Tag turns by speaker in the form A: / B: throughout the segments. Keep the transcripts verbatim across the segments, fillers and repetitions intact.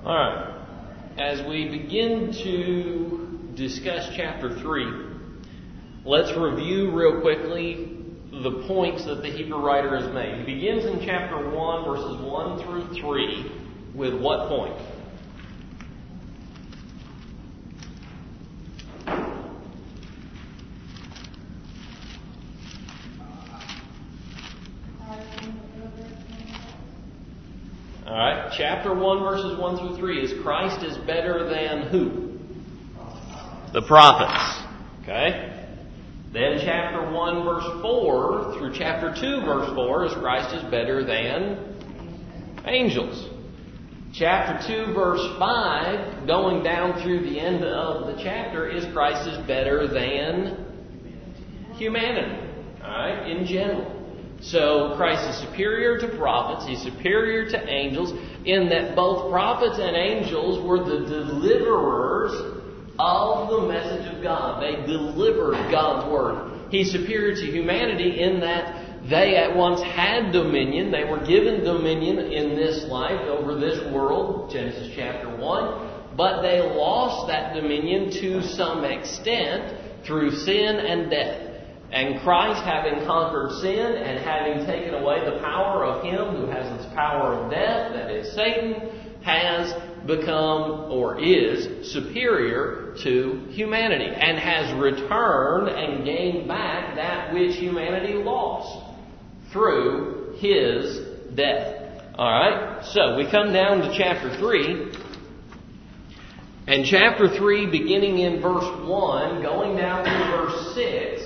A: All right. As we begin to discuss chapter three, let's review real quickly the points that the Hebrew writer has made. He begins in chapter one, verses one through three, with what point? All right, chapter one, verses one through three is Christ is better than who? The prophets. Okay? Then chapter one, verse four through chapter two, verse four is Christ is better than angels. Chapter two, verse five, going down through the end of the chapter, is Christ is better than humanity. All right, in general. So Christ is superior to prophets, He's superior to angels, in that both prophets and angels were the deliverers of the message of God. They delivered God's Word. He's superior to humanity in that they at once had dominion. They were given dominion in this life over this world, Genesis chapter one, but they lost that dominion to some extent through sin and death. And Christ, having conquered sin and having taken away the power of him who has this power of death, that is Satan, has become or is superior to humanity and has returned and gained back that which humanity lost through his death. All right, so we come down to chapter three. And chapter three, beginning in verse one, going down to verse six,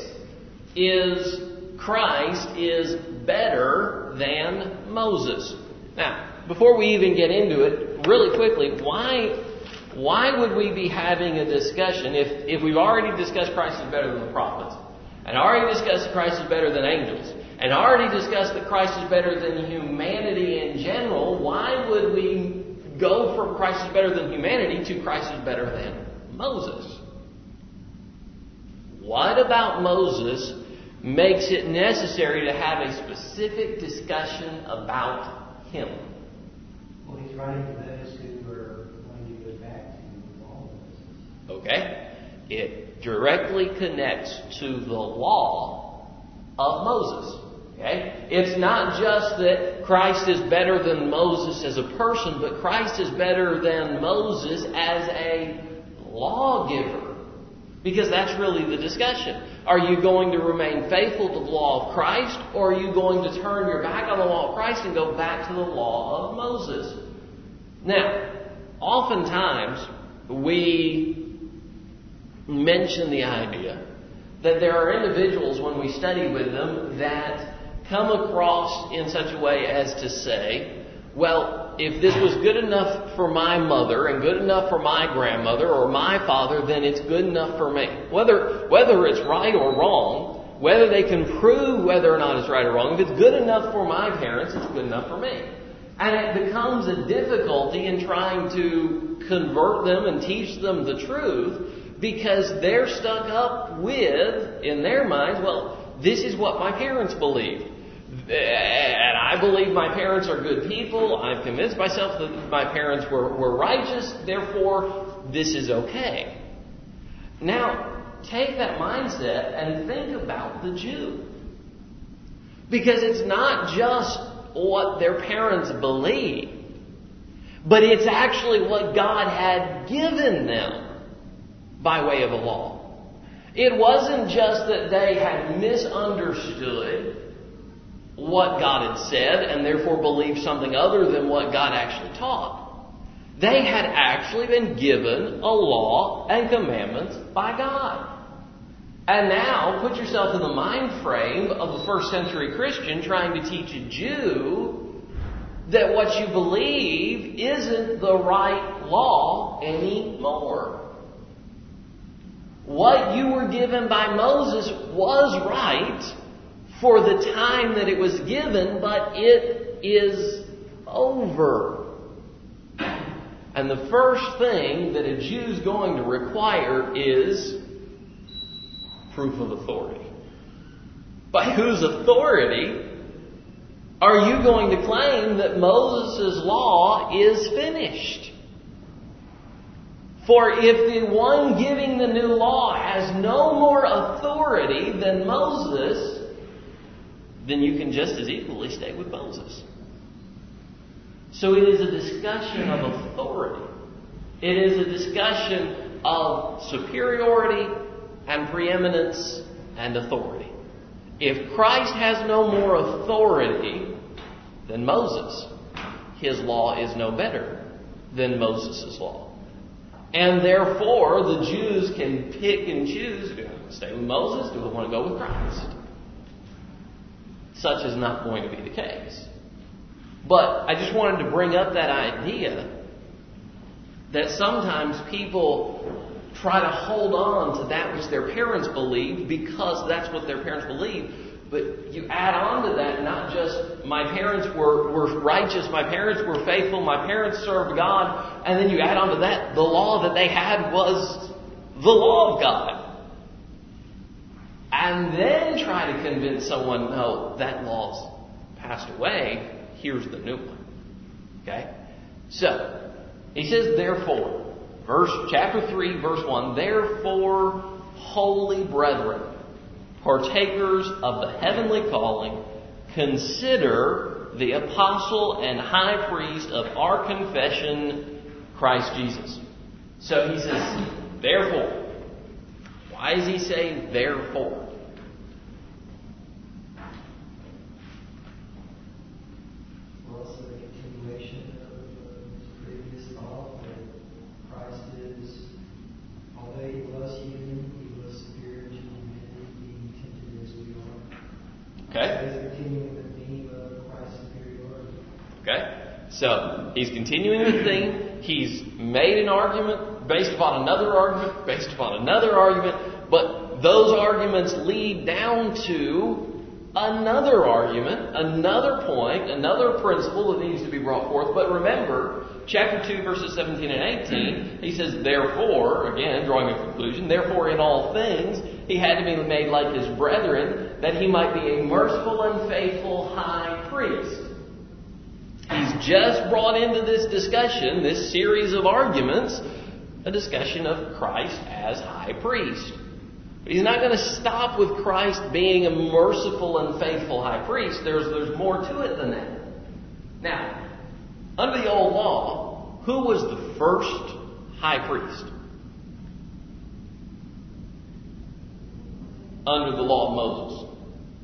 A: is Christ is better than Moses. Now, before we even get into it, really quickly, why why would we be having a discussion if, if we've already discussed Christ is better than the prophets, and already discussed Christ is better than angels, and already discussed that Christ is better than humanity in general? Why would we go from Christ is better than humanity to Christ is better than Moses? What about Moses makes it necessary to have a specific discussion about him?
B: Well, he's writing to those who are going to go back to all of this.
A: Okay? It directly connects to the law of Moses. Okay? It's not just that Christ is better than Moses as a person, but Christ is better than Moses as a lawgiver. Because that's really the discussion. Are you going to remain faithful to the law of Christ, or are you going to turn your back on the law of Christ and go back to the law of Moses? Now, oftentimes we mention the idea that there are individuals, when we study with them, that come across in such a way as to say, well, if this was good enough for my mother and good enough for my grandmother or my father, then it's good enough for me. Whether whether it's right or wrong, whether they can prove whether or not it's right or wrong, if it's good enough for my parents, it's good enough for me. And it becomes a difficulty in trying to convert them and teach them the truth, because they're stuck up with, in their minds, well, this is what my parents believe. And I believe my parents are good people. I've convinced myself that my parents were, were righteous. Therefore, this is okay. Now, take that mindset and think about the Jew. Because it's not just what their parents believe, but it's actually what God had given them by way of a law. It wasn't just that they had misunderstood what God had said and therefore believed something other than what God actually taught. They had actually been given a law and commandments by God. And now, put yourself in the mind frame of a first century Christian trying to teach a Jew that what you believe isn't the right law anymore. What you were given by Moses was right for the time that it was given, but it is over. And the first thing that a Jew's going to require is proof of authority. By whose authority are you going to claim that Moses' law is finished? For if the one giving the new law has no more authority than Moses, then you can just as equally stay with Moses. So it is a discussion of authority. It is a discussion of superiority and preeminence and authority. If Christ has no more authority than Moses, his law is no better than Moses' law. And therefore, the Jews can pick and choose, do I want to stay with Moses? Do I want to go with Christ? Such is not going to be the case. But I just wanted to bring up that idea that sometimes people try to hold on to that which their parents believed because that's what their parents believed. But you add on to that not just my parents were, were righteous, my parents were faithful, my parents served God, and then you add on to that the law that they had was the law of God. And then try to convince someone, no, that law's passed away, here's the new one. Okay? So, he says, therefore, verse chapter three, verse one, therefore, holy brethren, partakers of the heavenly calling, consider the apostle and high priest of our confession, Christ Jesus. So he says, therefore. Why is he saying therefore?
B: Well, it's a continuation of his previous thought that Christ is, although he was human, he was superior to humanity, being tempted as we are.
A: Okay.
B: So he's continuing the theme of Christ's superiority.
A: Okay? So, he's continuing the theme. He's made an argument based upon another argument, based upon another argument, but those arguments lead down to another argument, another point, another principle that needs to be brought forth. But remember, chapter two, verses seventeen and eighteen, he says, therefore, again, drawing a conclusion, therefore in all things he had to be made like his brethren, that he might be a merciful and faithful high priest. He's just brought into this discussion, this series of arguments, a discussion of Christ as high priest. But he's not going to stop with Christ being a merciful and faithful high priest. There's, there's more to it than that. Now, under the old law, who was the first high priest? Under the law of Moses.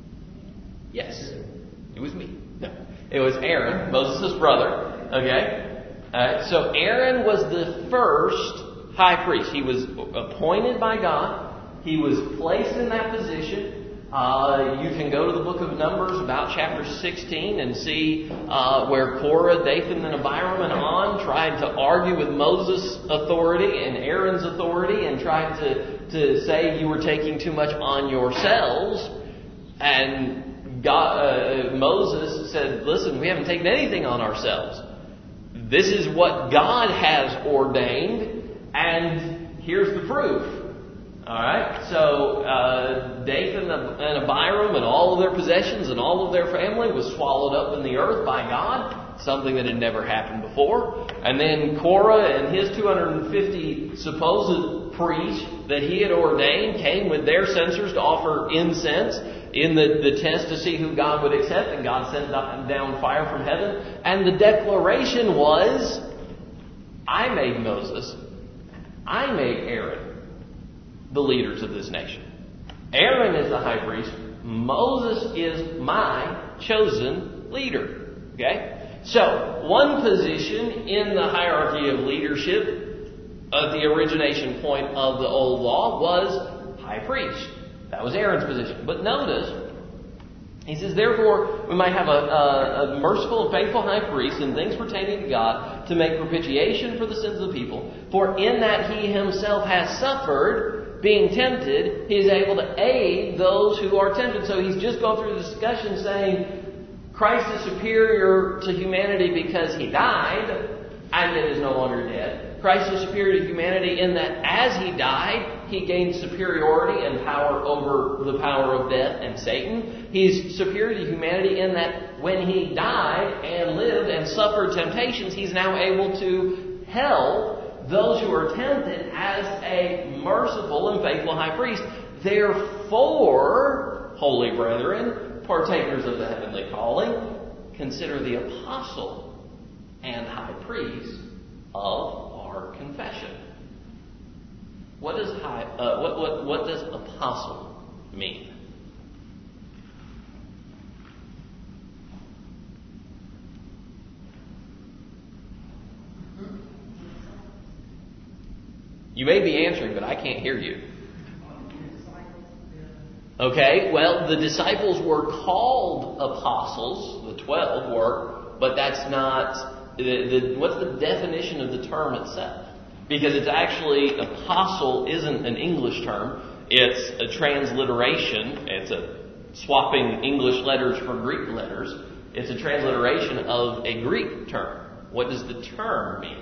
A: Yes, it was me. No, it was Aaron, Moses' brother. Okay? Uh, so Aaron was the first high priest. He was appointed by God. He was placed in that position. Uh, you can go to the book of Numbers, about chapter sixteen, and see uh, where Korah, Dathan, and Abiram and On tried to argue with Moses' authority and Aaron's authority and tried to, to say you were taking too much on yourselves. And God, uh, Moses said, listen, we haven't taken anything on ourselves. This is what God has ordained, and here's the proof. Alright, so uh, Dathan and Abiram and all of their possessions and all of their family was swallowed up in the earth by God, something that had never happened before. And then Korah and his two hundred fifty supposed priests that he had ordained came with their censers to offer incense in the, the test to see who God would accept, and God sent down fire from heaven. And the declaration was, I made Moses, I made Aaron the leaders of this nation. Aaron is the high priest. Moses is my chosen leader. Okay? So, one position in the hierarchy of leadership at the origination point of the old law was high priest. That was Aaron's position. But notice, he says, therefore, we might have a, a, a merciful and faithful high priest in things pertaining to God to make propitiation for the sins of the people. For in that he himself has suffered, being tempted, he is able to aid those who are tempted. So he's just gone through the discussion saying Christ is superior to humanity because he died and yet is no longer dead. Christ is superior to humanity in that as he died, he gained superiority and power over the power of death and Satan. He's superior to humanity in that when he died and lived and suffered temptations, he's now able to help those who are tempted as a merciful and faithful high priest. Therefore, holy brethren, partakers of the heavenly calling, consider the apostle and high priest of our confession. What does high? Uh, what what what does apostle mean? You may be answering, but I can't hear you. Okay, well, the disciples were called apostles, the twelve were, but that's not, the, the, what's the definition of the term itself? Because it's actually, apostle isn't an English term, it's a transliteration, it's a swapping English letters for Greek letters, it's a transliteration of a Greek term. What does the term mean?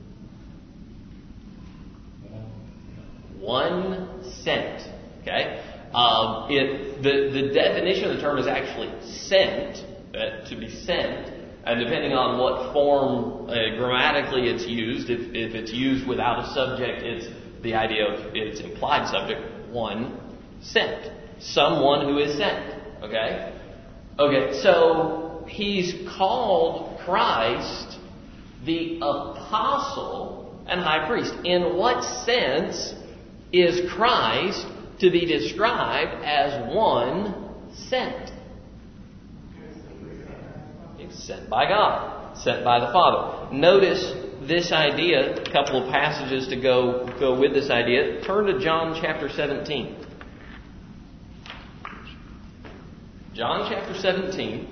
A: One sent. Okay? Um, it, the, the definition of the term is actually sent, uh, to be sent, and depending on what form uh, grammatically it's used, if, if it's used without a subject, it's the idea of its implied subject, one sent. Someone who is sent. Okay? Okay, so he's called Christ the apostle and high priest. In what sense is Christ to be described as one sent? He's sent by God, sent by the Father. Notice this idea, a couple of passages to go, go with this idea. Turn to John chapter seventeen. John chapter seventeen.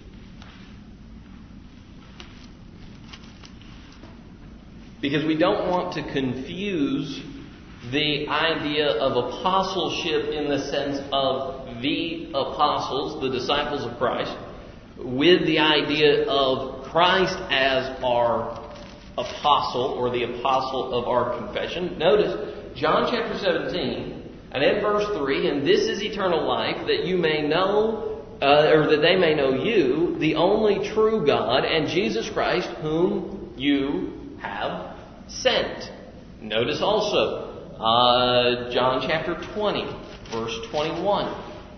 A: Because we don't want to confuse the idea of apostleship in the sense of the apostles, the disciples of Christ, with the idea of Christ as our apostle or the apostle of our confession. Notice John chapter seventeen and in verse three, and this is eternal life, that you may know, uh, or that they may know you, the only true God, and Jesus Christ, whom you have sent. Notice also Uh, John chapter twenty, verse twenty-one.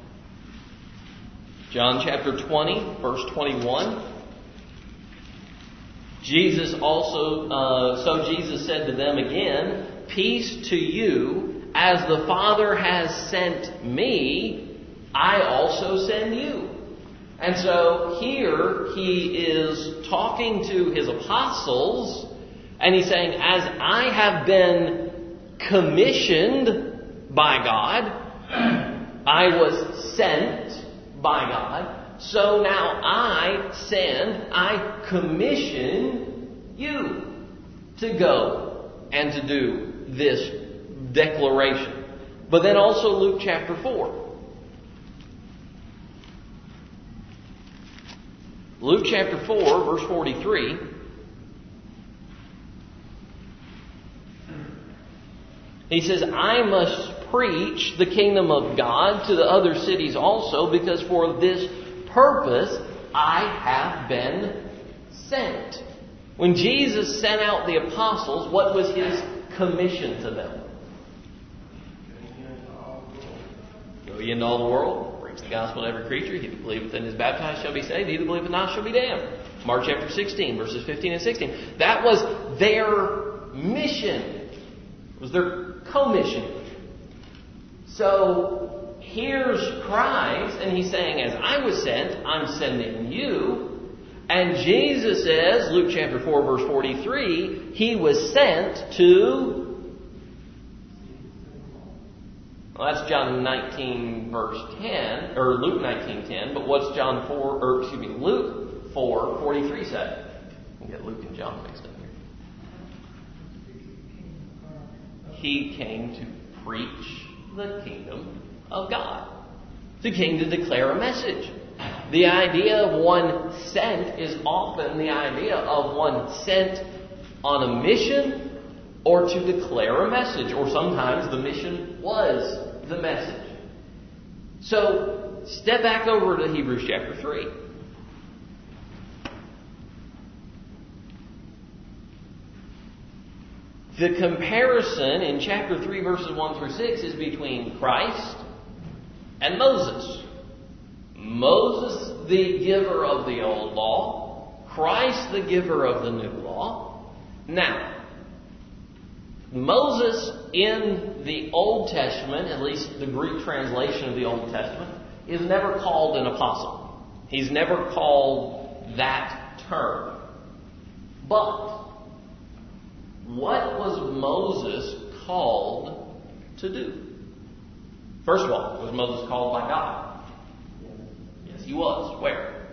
A: John chapter twenty, verse twenty-one. Jesus also, uh, so Jesus said to them again, peace to you, as the Father has sent me, I also send you. And so here he is talking to his apostles, and he's saying, as I have been commissioned by God, I was sent by God, so now I send, I commission you to go and to do this declaration. But then also Luke chapter four. Luke chapter four, verse forty-three. He says, I must preach the kingdom of God to the other cities also, because for this purpose I have been sent. When Jesus sent out the apostles, what was his commission to them? Go ye into all the world, preach the gospel to every creature. He that believeth and is baptized shall be saved. He that believeth not shall be damned. Mark chapter sixteen, verses fifteen and sixteen. That was their mission. It was their commission. So here's Christ, and he's saying, as I was sent, I'm sending you. And Jesus says, Luke chapter four, verse forty-three, he was sent to... Well, that's John nineteen, verse ten, or Luke nineteen, ten. But what's John four, or excuse me, Luke four, forty-three say? You get Luke and John mixed up here. He came to preach the kingdom of God. He came to declare a message. The idea of one sent is often the idea of one sent on a mission or to declare a message. Or sometimes the mission was the message. So, step back over to Hebrews chapter three. The comparison in chapter three, verses one through six is between Christ and Moses. Moses, the giver of the old law. Christ, the giver of the new law. Now, Moses in the Old Testament, at least the Greek translation of the Old Testament, is never called an apostle. He's never called that term. But what was Moses called to do? First of all, was Moses called by God? Yes, he was. Where?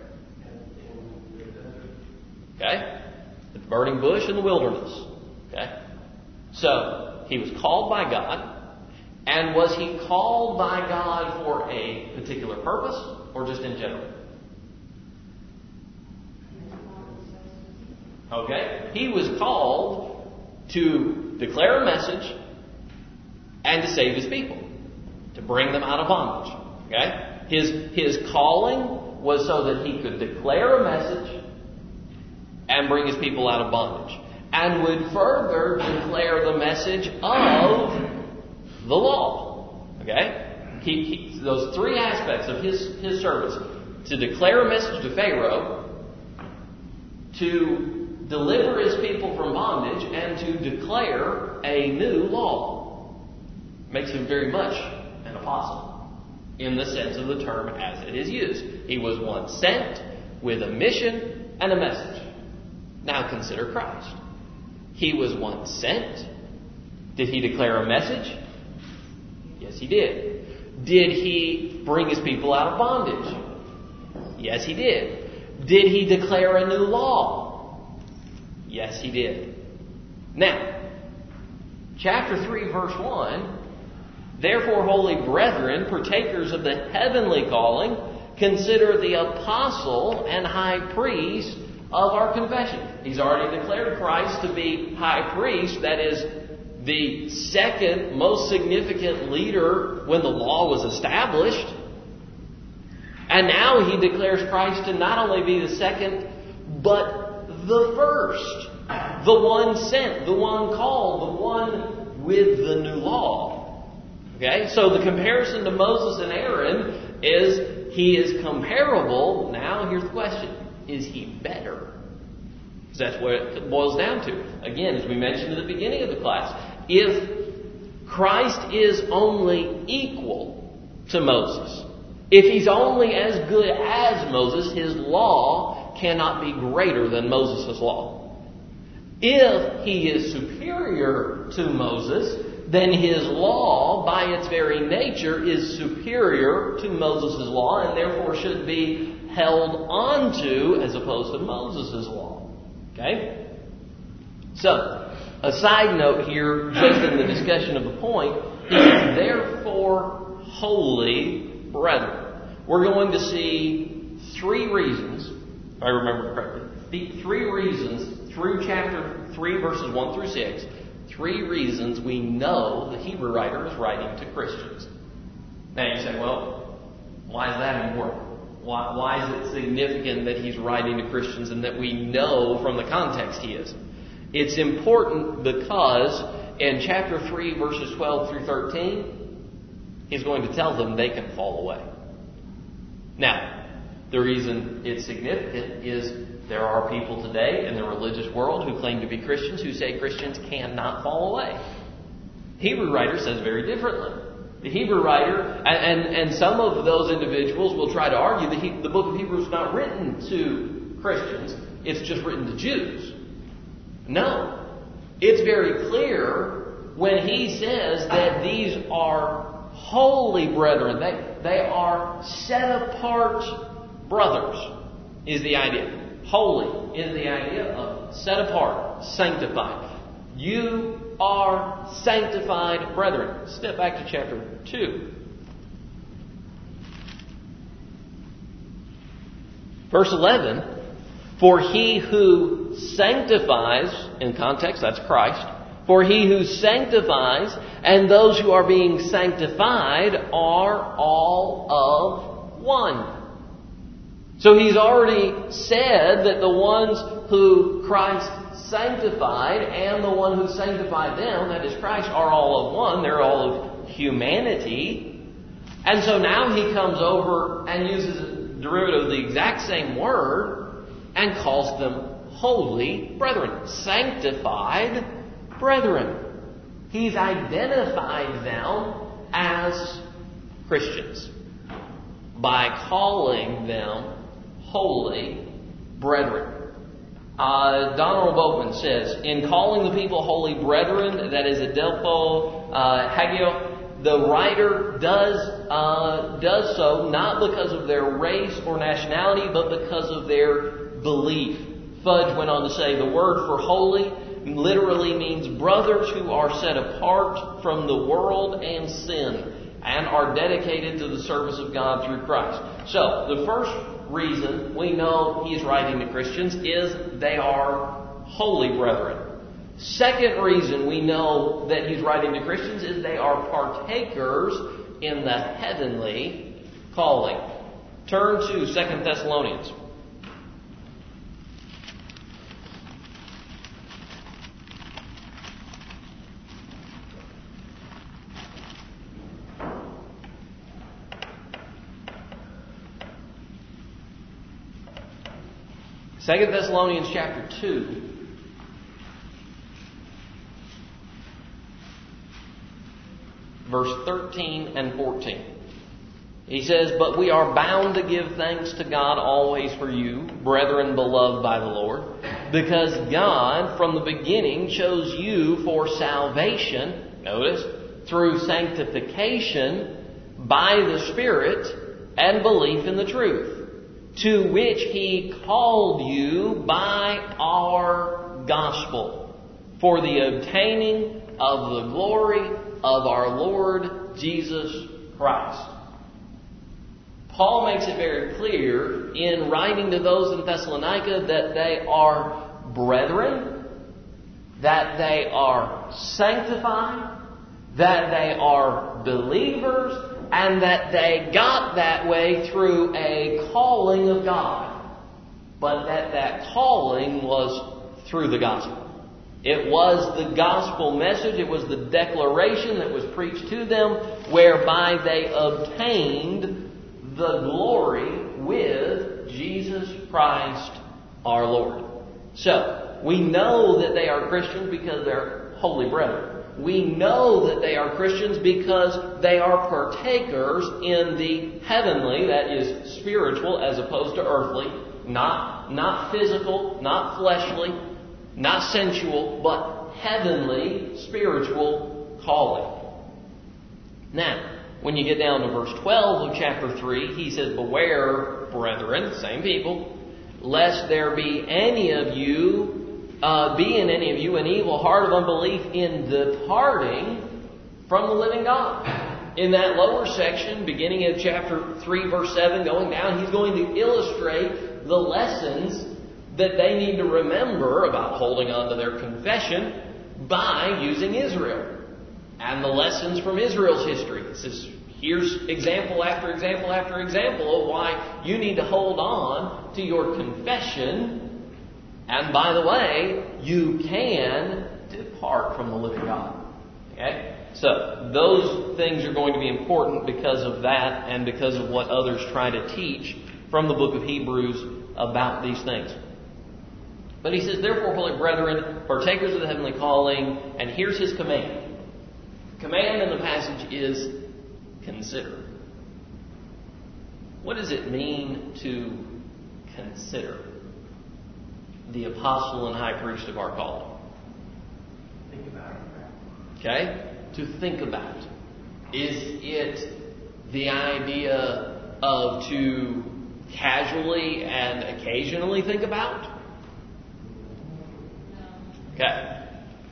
A: Okay? The burning bush in the wilderness. Okay? So, he was called by God. And was he called by God for a particular purpose or just in general? Okay? He was called to declare a message and to save his people, to bring them out of bondage. Okay? His, his calling was so that he could declare a message and bring his people out of bondage, and would further declare the message of the law. Okay? He, he, those three aspects of his, his service: to declare a message to Pharaoh, to deliver his people from bondage, and to declare a new law. Makes him very much an apostle in the sense of the term as it is used. He was once sent with a mission and a message. Now consider Christ. He was once sent. Did he declare a message? Yes, he did. Did he bring his people out of bondage? Yes, he did. Did he declare a new law? Yes, he did. Now, chapter three, verse one, therefore, holy brethren, partakers of the heavenly calling, consider the apostle and high priest of our confession. He's already declared Christ to be high priest, that is, the second most significant leader when the law was established. And now he declares Christ to not only be the second, but the first, the one sent, the one called, the one with the new law. Okay, so the comparison to Moses and Aaron is he is comparable. Now here's the question: is he better? Because that's what it boils down to. Again, as we mentioned at the beginning of the class, if Christ is only equal to Moses, if he's only as good as Moses, his law cannot be greater than Moses' law. If he is superior to Moses, then his law, by its very nature, is superior to Moses' law, and therefore should be held onto as opposed to Moses' law. Okay? So, a side note here, just in the discussion of the point, is therefore holy brethren. We're going to see three reasons, if I remember correctly, the three reasons through chapter three, verses one through six, three reasons we know the Hebrew writer is writing to Christians. Now you say, well, why is that important? Why, why is it significant that he's writing to Christians and that we know from the context he is? It's important because in chapter three, verses twelve through thirteen, he's going to tell them they can fall away. Now, the reason it's significant is there are people today in the religious world who claim to be Christians who say Christians cannot fall away. The Hebrew writer says very differently. The Hebrew writer, and, and, and some of those individuals will try to argue that he, the book of Hebrews is not written to Christians, it's just written to Jews. No. It's very clear when he says that these are holy brethren. They, they are set apart brothers, is the idea. Holy is the idea of set apart, sanctified. You are sanctified brethren. Step back to chapter two. Verse eleven. For he who sanctifies, in context, that's Christ. For he who sanctifies and those who are being sanctified are all of one. So he's already said that the ones who Christ sanctified and the one who sanctified them, that is Christ, are all of one. They're all of humanity. And so now he comes over and uses a derivative of the exact same word and calls them holy brethren, sanctified brethren. He's identified them as Christians by calling them holy brethren. Uh, Donald Boatman says, in calling the people holy brethren, that is adelpho uh, hagio, the writer does uh, does so not because of their race or nationality, but because of their belief. Fudge went on to say, the word for holy literally means brothers who are set apart from the world and sin and are dedicated to the service of God through Christ. So, the first reason we know he's writing to Christians is they are holy brethren. Second reason we know that he's writing to Christians is they are partakers in the heavenly calling. Turn to Second Thessalonians. Second Thessalonians chapter two. Verse thirteen and fourteen. He says, but we are bound to give thanks to God always for you, brethren beloved by the Lord, because God from the beginning chose you for salvation, notice, through sanctification by the Spirit and belief in the truth, to which He called you by our gospel, for the obtaining of the glory of our Lord Jesus Christ. Paul makes it very clear in writing to those in Thessalonica that they are brethren, that they are sanctified, that they are believers, and that they got that way through a calling of God. But that that calling was through the gospel. It was the gospel message, it was the declaration that was preached to them, whereby they obtained the glory with Jesus Christ our Lord. So, we know that they are Christians because they're holy brethren. We know that they are Christians because they are partakers in the heavenly, that is spiritual as opposed to earthly, not, not physical, not fleshly, not sensual, but heavenly, spiritual calling. Now, when you get down to verse twelve of chapter three, he says, beware, brethren, same people, lest there be any of you, uh, be in any of you an evil heart of unbelief in departing from the living God. In that lower section, beginning of chapter three, verse seven, going down, he's going to illustrate the lessons that they need to remember about holding on to their confession by using Israel. And the lessons from Israel's history. It says, here's example after example after example of why you need to hold on to your confession. And by the way, you can depart from the living God. Okay? So, those things are going to be important because of that and because of what others try to teach from the book of Hebrews about these things. But he says, therefore, holy brethren, partakers of the heavenly calling, and here's his command. Command in the passage is consider. What does it mean to consider the apostle and high priest of our calling?
B: Think about it.
A: Okay? To think about. Is it the idea of to casually and occasionally think about? Okay.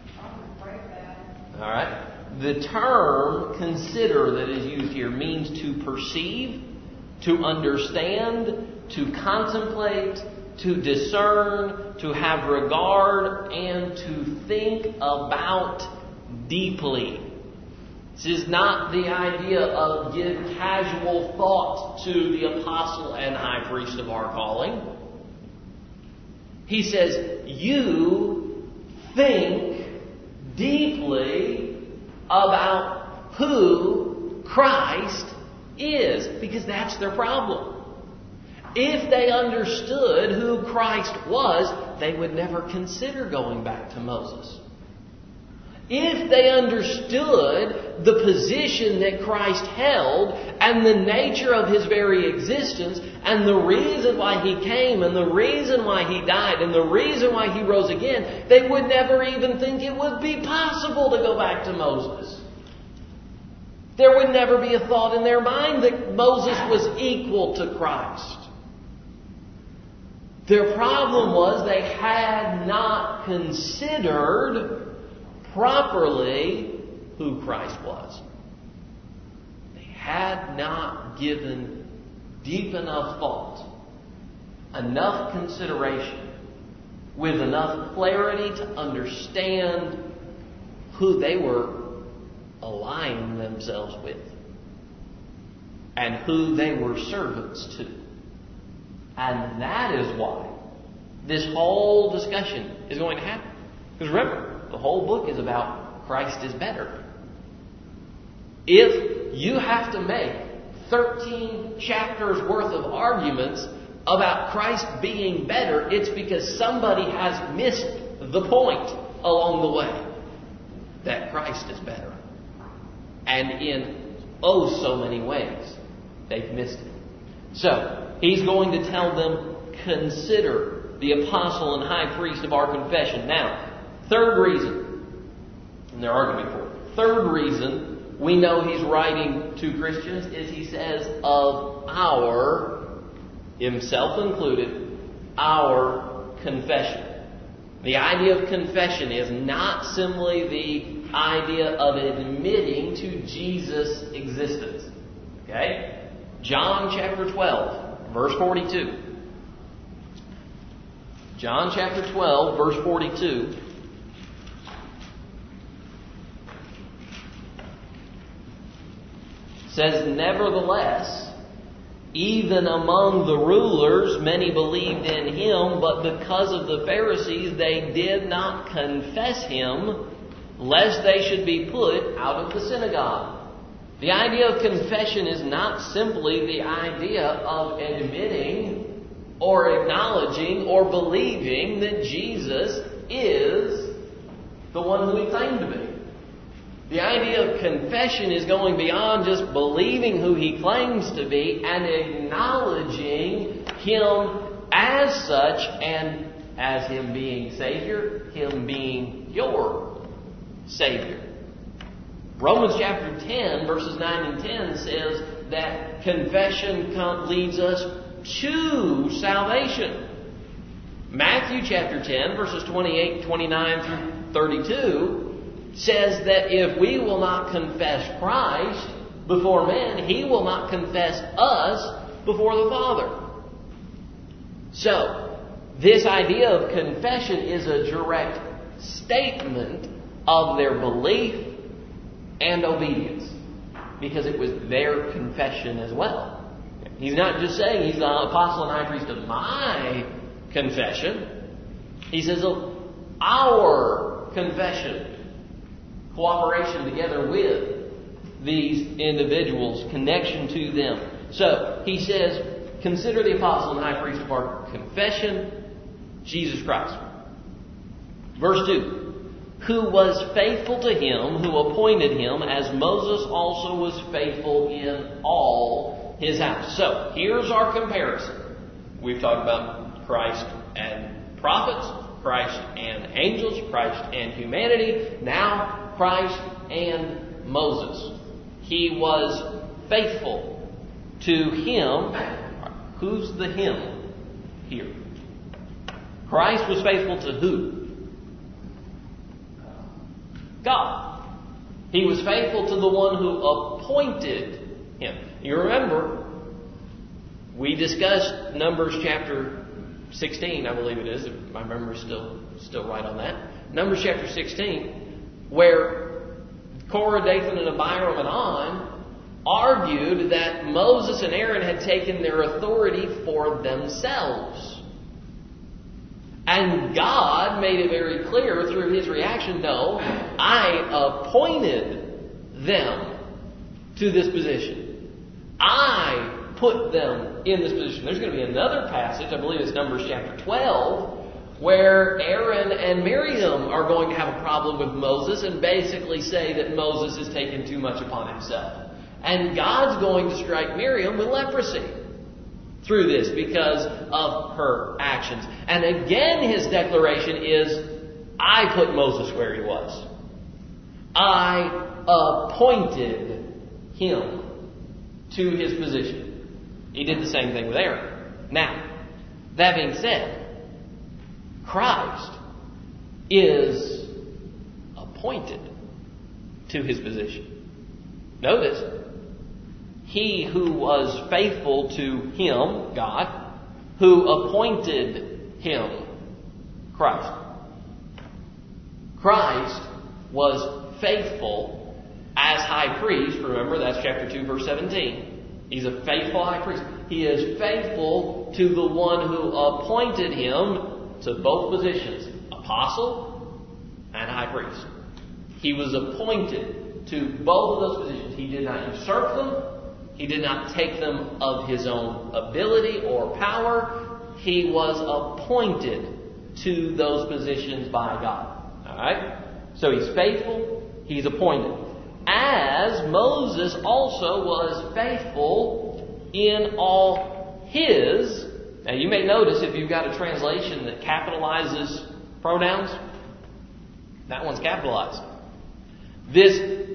A: All right. The term consider that is used here means to perceive, to understand, to contemplate, to discern, to have regard, and to think about deeply. This is not the idea of give casual thought to the apostle and high priest of our calling. He says, you think deeply about who Christ is, because that's their problem. If they understood who Christ was, they would never consider going back to Moses. If they understood the position that Christ held and the nature of His very existence and the reason why He came and the reason why He died and the reason why He rose again, they would never even think it would be possible to go back to Moses. There would never be a thought in their mind that Moses was equal to Christ. Their problem was they had not considered properly who Christ was. They had not given deep enough thought, enough consideration, with enough clarity to understand who they were aligning themselves with and who they were servants to. And that is why this whole discussion is going to happen. Because remember, the whole book is about Christ is better. If you have to make thirteen chapters worth of arguments about Christ being better, it's because somebody has missed the point along the way that Christ is better. And in oh so many ways, they've missed it. So, he's going to tell them, consider the apostle and high priest of our confession. Now, third reason, and there are going to be four. Third reason we know he's writing to Christians is he says of our, himself included, our confession. The idea of confession is not simply the idea of admitting to Jesus' existence. Okay? John chapter twelve, verse forty-two. John chapter twelve, verse forty-two. Says, nevertheless, even among the rulers many believed in Him, but because of the Pharisees they did not confess Him, lest they should be put out of the synagogue. The idea of confession is not simply the idea of admitting or acknowledging or believing that Jesus is the one who He claimed to be. The idea of confession is going beyond just believing who He claims to be and acknowledging Him as such, and as Him being Savior, Him being your Savior. Romans chapter ten, verses nine and ten says that confession leads us to salvation. Matthew chapter ten, verses twenty-eight, twenty-nine through thirty-two says that if we will not confess Christ before men, He will not confess us before the Father. So, this idea of confession is a direct statement of their belief and obedience, because it was their confession as well. He's not just saying He's the apostle and high priest of my confession. He says of our confession. Cooperation together with these individuals, connection to them. So, he says, consider the apostle and high priest of our confession, Jesus Christ. Verse two. Who was faithful to Him who appointed Him, as Moses also was faithful in all His house. So, here's our comparison. We've talked about Christ and prophets, Christ and angels, Christ and humanity. Now, Christ and Moses. He was faithful to Him. Who's the Him here? Christ was faithful to who? God. He was faithful to the one who appointed Him. You remember, we discussed Numbers chapter sixteen, I believe it is, if my memory's still still right on that. Numbers chapter sixteen, where Korah, Dathan, and Abiram and On argued that Moses and Aaron had taken their authority for themselves. And God made it very clear through His reaction, no, I appointed them to this position. I put them in this position. There's going to be another passage, I believe it's Numbers chapter twelve, where Aaron and Miriam are going to have a problem with Moses and basically say that Moses is taking too much upon himself. And God's going to strike Miriam with leprosy through this because of her actions. And again, his declaration is, I put Moses where he was. I appointed him to his position. He did the same thing with Aaron. Now, that being said, Christ is appointed to his position. Notice, he who was faithful to him, God, who appointed him, Christ. Christ was faithful as high priest. Remember, that's chapter two, verse seventeen. He's a faithful high priest. He is faithful to the one who appointed him to both positions, apostle and high priest. He was appointed to both of those positions. He did not usurp them. He did not take them of his own ability or power. He was appointed to those positions by God. All right? So he's faithful. He's appointed. As Moses also was faithful in all his. Now you may notice if you've got a translation that capitalizes pronouns, that one's capitalized. This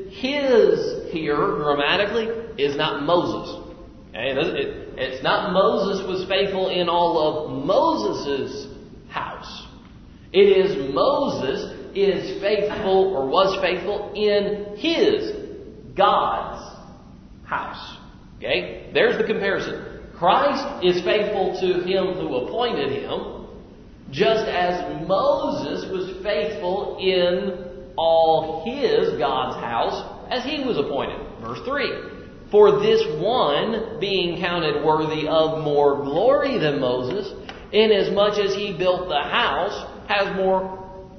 A: his here, grammatically, is not Moses. Okay? It, it's not Moses was faithful in all of Moses' house. It is Moses is faithful or was faithful in his, God's house. Okay? There's the comparison. Christ is faithful to him who appointed him, just as Moses was faithful in all his, God's house, as he was appointed. Verse three. For this one, being counted worthy of more glory than Moses, inasmuch as he built the house, has more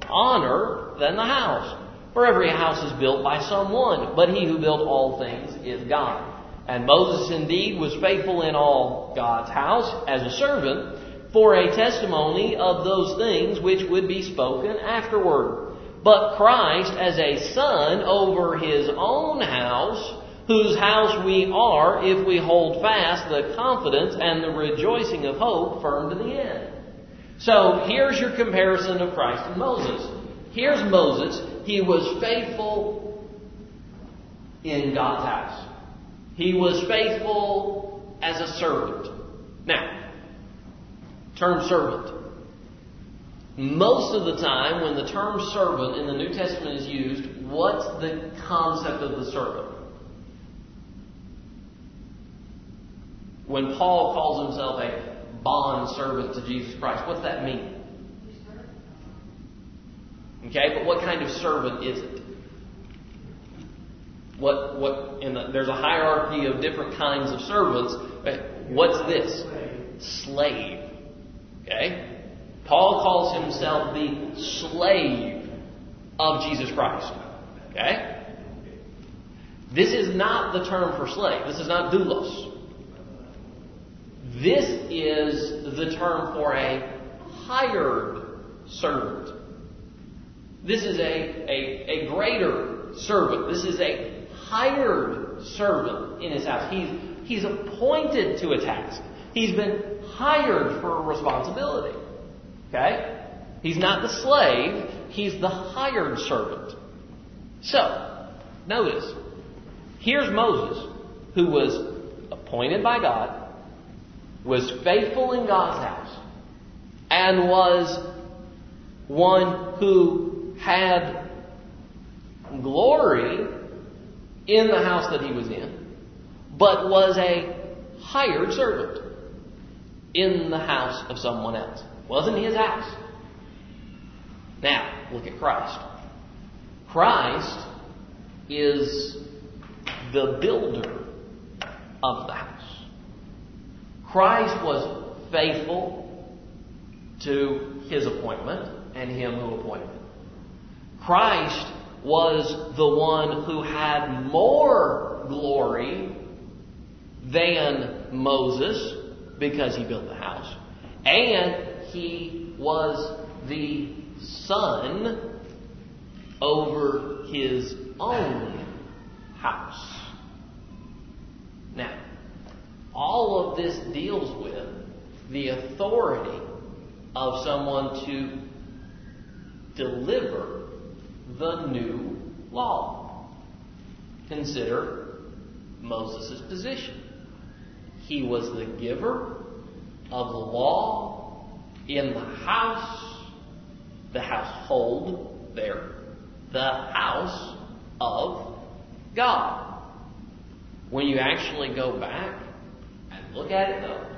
A: honor than the house. For every house is built by someone, but he who built all things is God. And Moses indeed was faithful in all God's house as a servant for a testimony of those things which would be spoken afterward. But Christ as a son over his own house, whose house we are if we hold fast the confidence and the rejoicing of hope firm to the end. So here's your comparison of Christ and Moses. Here's Moses. He was faithful in God's house. He was faithful as a servant. Now, term servant. Most of the time when the term servant in the New Testament is used, what's the concept of the servant? When Paul calls himself a bond servant to Jesus Christ, what's that mean? Okay, but what kind of servant is it? What what in the, there's a hierarchy of different kinds of servants. What's this? Slave. Okay? Paul calls himself the slave of Jesus Christ. Okay? This is not the term for slave. This is not doulos. This is the term for a hired servant. This is a, a, a greater servant. This is a hired servant in his house. He's, he's appointed to a task. He's been hired for a responsibility. Okay? He's not the slave. He's the hired servant. So, notice, here's Moses, who was appointed by God, was faithful in God's house, and was one who had glory in the house that he was in, but was a hired servant in the house of someone else. Wasn't his house. Now, look at Christ. Christ is the builder of the house. Christ was faithful to his appointment and him who appointed him. Christ was the one who had more glory than Moses because he built the house. And he was the son over his own house. Now, all of this deals with the authority of someone to deliver the new law. Consider Moses' position. He was the giver of the law in the house, the household there, the house of God. When you actually go back and look at it though,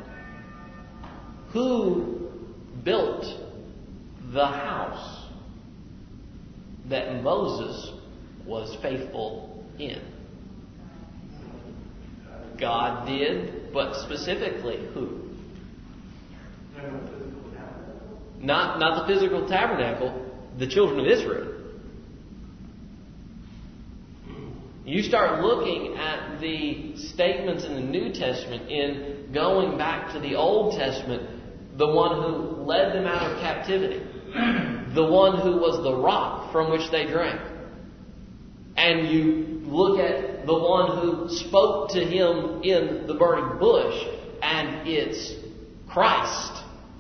A: who built the house that Moses was faithful in? God did, but specifically who? Not, not the physical tabernacle, the children of Israel. You start looking at the statements in the New Testament in going back to the Old Testament, the one who led them out of captivity, the one who was the rock from which they drank. And you look at the one who spoke to him in the burning bush, and it's Christ.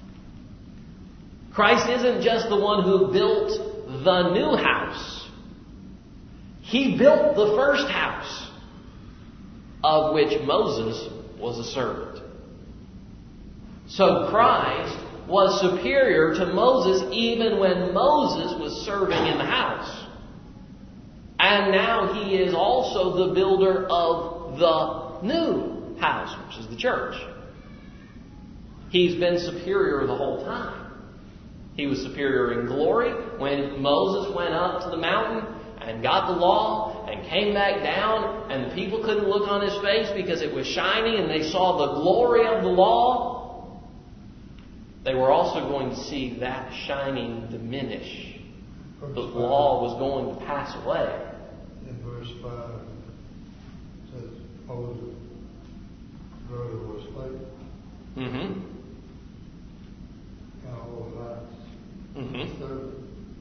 A: Christ isn't just the one who built the new house. He built the first house, of which Moses was a servant. So Christ was superior to Moses even when Moses was serving in the house. And now he is also the builder of the new house, which is the church. He's been superior the whole time. He was superior in glory when Moses went up to the mountain and got the law and came back down, and the people couldn't look on his face because it was shining and they saw the glory of the law. They were also going to see that shining diminish. The law was going to pass away.
C: In verse five, it says, Moses brother was faithful.
A: Mm-hmm.
C: And all that.
A: Mm-hmm.
C: Third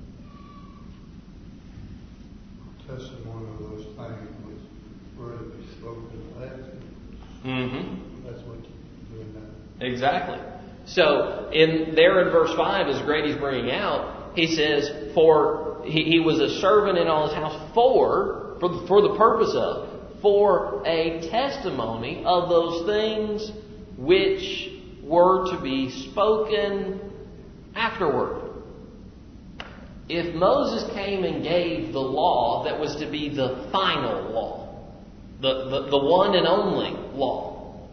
C: testimony of those things was word to be spoken after.
A: Mm-hmm.
C: That's what you're doing now.
A: Exactly. So, in there in verse five, as Grady's bringing out, he says, for he, he was a servant in all his house for, for the, for the purpose of, for a testimony of those things which were to be spoken afterward. If Moses came and gave the law that was to be the final law, the, the, the one and only law,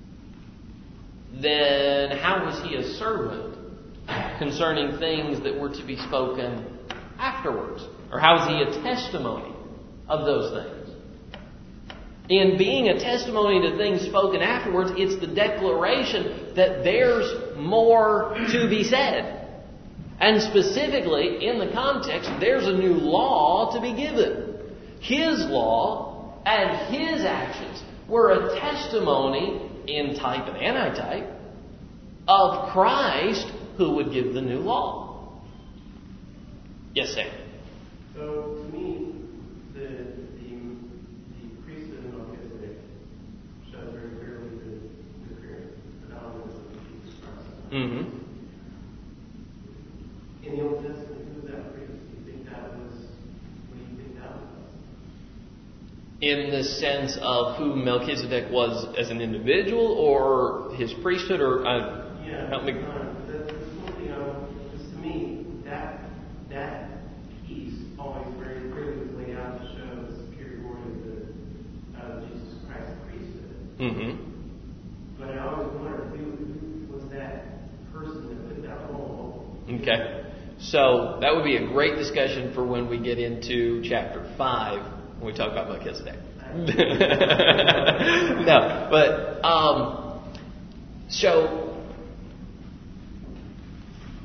A: then how was he a servant concerning things that were to be spoken afterwards? Or how was he a testimony of those things? In being a testimony to things spoken afterwards, it's the declaration that there's more to be said. And specifically, in the context, there's a new law to be given. His law and his actions were a testimony in type and antitype of Christ who would give the new law. Yes, Sam?
D: So, to me, the, the, the priesthood of Melchizedek shows very clearly the, the predominance of Jesus Christ.
A: Mm-hmm.
D: In the Old Testament, who was that priest? Do you think that was, what do you think that was?
A: In the sense of who Melchizedek was as an individual, or his priesthood, or uh,
D: yeah,
A: help me.
D: Uh, that's, that's one thing. Um, just to me, that that piece always very clearly was laid out to show the superiority of the of Jesus Christ's priesthood.
A: Mm-hmm.
D: But I always wondered who, who was that person that put that role.
A: Okay. So that would be a great discussion for when we get into chapter five, when we talk about Melchizedek. No, but um, so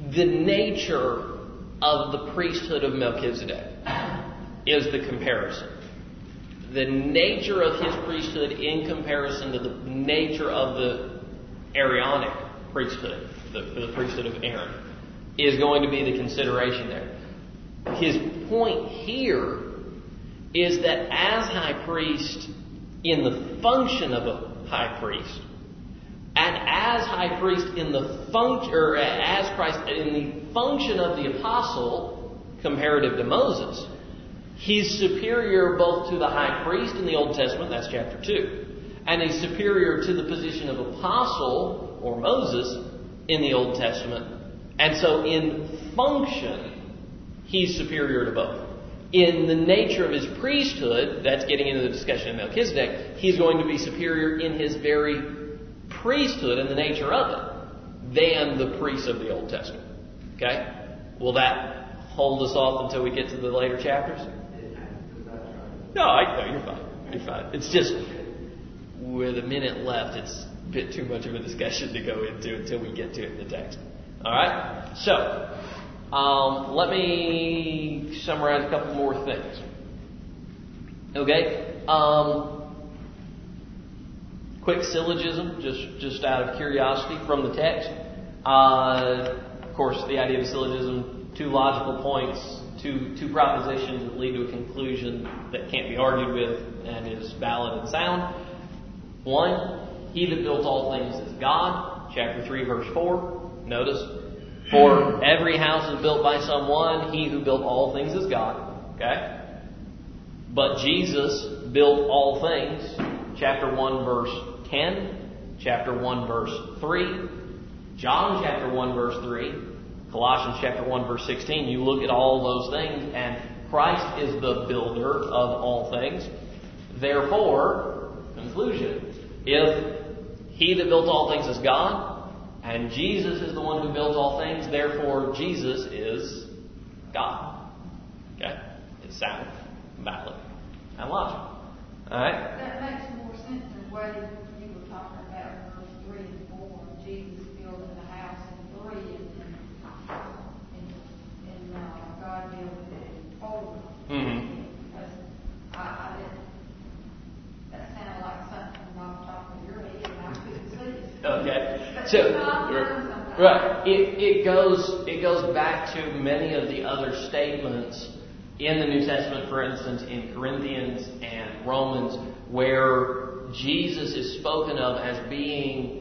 A: the nature of the priesthood of Melchizedek is the comparison. The nature of his priesthood in comparison to the nature of the Aaronic priesthood, the, the priesthood of Aaron, is going to be the consideration there. His point here is that as high priest, in the function of a high priest, and as high priest in the function, or as Christ in the function of the apostle, comparative to Moses, he's superior both to the high priest in the Old Testament, that's chapter two, and he's superior to the position of apostle or Moses in the Old Testament. And so in function, he's superior to both. In the nature of his priesthood, that's getting into the discussion of Melchizedek, he's going to be superior in his very priesthood and the nature of it than the priests of the Old Testament. Okay? Will that hold us off until we get to the later chapters? No, I, no, you're fine. You're fine. It's just, with a minute left, it's a bit too much of a discussion to go into until we get to it in the text. Alright? So, um, let me summarize a couple more things. Okay? Um, quick syllogism, just, just out of curiosity from the text. Uh, of course, the idea of syllogism, two logical points, two, two propositions that lead to a conclusion that can't be argued with and is valid and sound. One, he that built all things is God. Chapter three, verse four. Notice, for every house is built by someone, he who built all things is God. Okay? But Jesus built all things. Chapter one, verse ten. Chapter one, verse three. John chapter one, verse three. Colossians chapter one, verse sixteen. You look at all those things, and Christ is the builder of all things. Therefore, conclusion, if he that built all things is God, and Jesus is the one who builds all things, therefore Jesus is God. Okay? It's sound, valid, and logical. Alright?
E: That makes more sense than the way you were talking about verse three and four. Jesus building the house in three and and, and uh, God building it in four.
A: Mm-hmm.
E: Because I, I didn't, that sounded like something off the top of your head and I couldn't see it.
A: Okay.
E: But
A: So,
E: God knows something.
A: right. It, it goes it goes back to many of the other statements in the New Testament, for instance, in Corinthians and Romans, where Jesus is spoken of as being,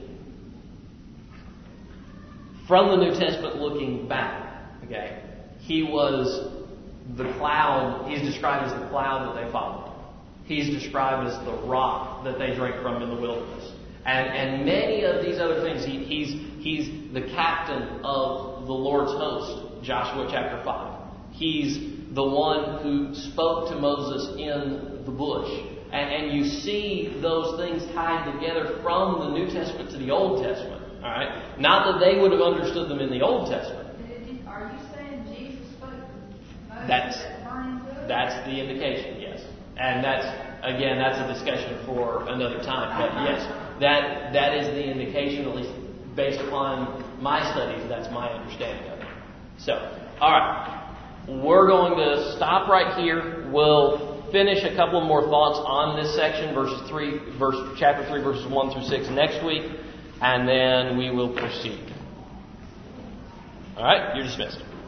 A: from the New Testament looking back, okay, he was the cloud, he's described as the cloud that they followed. He's described as the rock that they drank from in the wilderness. And, and many of these other things, he, he's, he's the captain of the Lord's host, Joshua chapter five. He's the one who spoke to Moses in the bush. And, and you see those things tied together from the New Testament to the Old Testament. All right? Not that they would have understood them in the Old Testament.
E: Are you saying Jesus spoke to Moses
A: That's,
E: at the burning bush?
A: that's the indication, yes. And that's, again, that's a discussion for another time. But yes, that that is the indication, at least based upon my studies, that's my understanding of it. So, all right. We're going to stop right here. We'll finish a couple more thoughts on this section, verses three, verse chapter three, verses one through six next week, and then we will proceed. All right, you're dismissed.